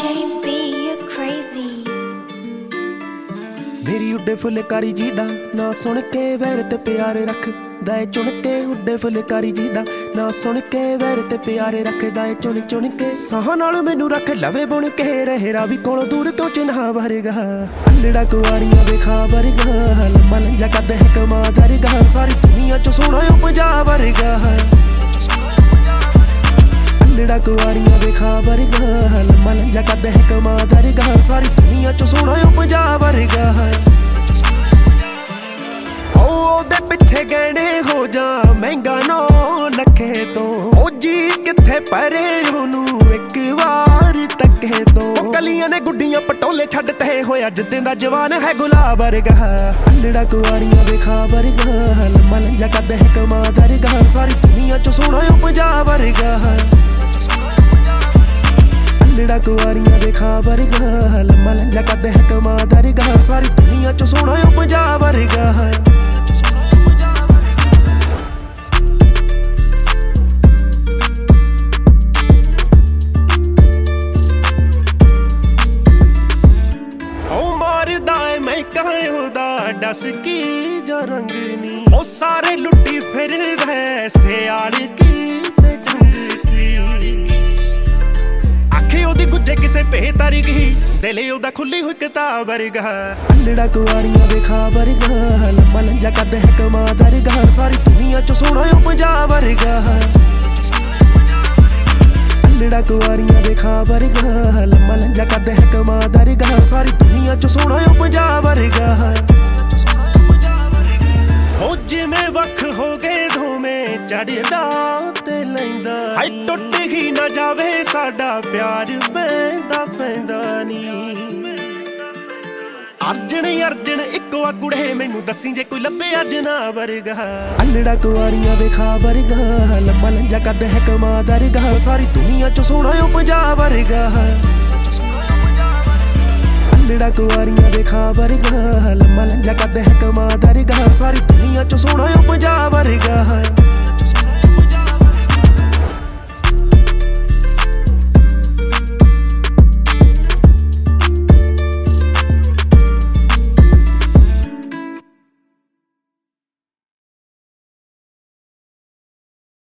JB, you're crazy. मेरी उड्डे फुलकारी जी दा ना सुन के वैर ते प्यार रखदा ऐ चुन के। उड्डे फुलकारी जी दा ना सुन के वैर ते प्यार रखदा ऐ चुन चुन के। साह नाल मैनू रख लवे बुन के रहेरा भी कोलों दूर तो चिन्हा वरगा। अल्लड़ा कुआरियां वेखा वरगा लम्मा लंजा करदे है कमा दरगा। सारी दुनिया च सोहना ओ पंजाब वरगा। अल्लड़ा कुआरियां वेखा वरगा लम्मा लंजा करदे है कमा दरगा। सारी दुनिया च सोहना ओ पंजाब वरगा। ओदे पिछे गहने हो जा महंगा 9 लखे तो ओ जी किथे परे ओनू एक वार तके तो। कलियां ने गुड्डियां पटोले छड्डते होया जिद्दां दा जवान है गुलाब वरगा। अल्लड़ा कुआरियां वेखा वरगा लम्मा लंजा करदे है कमा दरगा। सारी दुनिया च सोहना ओ पंजाब वरगा। अल्लड़ा कुआरियां वेखा वरगा लम्मा लंजा करदे है कमा दरगा। सारी दुनिया च सोहना ओ पंजाब वरगा। दस की जो रंगनी ओ सारे लुट्टी फिर सियाल की आखे ओदी गुज्जे किसे पे तारी गई दिले ओदा खुली हुई किताब वरगा। अल्लड़ा कुआरियां वेखा वरगा लम्मा लंजा करदे है कमा दरगा। सारी दुनिया च सोहना ओ पंजाब वरगा। अल्लड़ा कुआरियां वेखा वरगा लम्मा लंजा करदे है कमा दरगा। सारी दुनिया च सोहना ओ पंजाब वरगा। हो जिमें वख हो गए धोमें चढ़दा ते लैंदा हाय टुट ही ना जावे साडा प्यार पैंदा पैंदा नी। अर्जन अर्जन इको आ कुड़े मैनू दसी जे कोई लभे अज ना वरगा। अल्लड़ा कुआरियां वेखा वरगा लम्मा लंजा करदे है कमा दरगा। सारी दुनिया च सोहना ओ पंजाब वरगा। अल्लड़ा कुआरियां वेखा वरगा लम्मा लंजा करदे है कमा दरगा। सारी दुनिया च सोहना ओ पंजाब वरगा।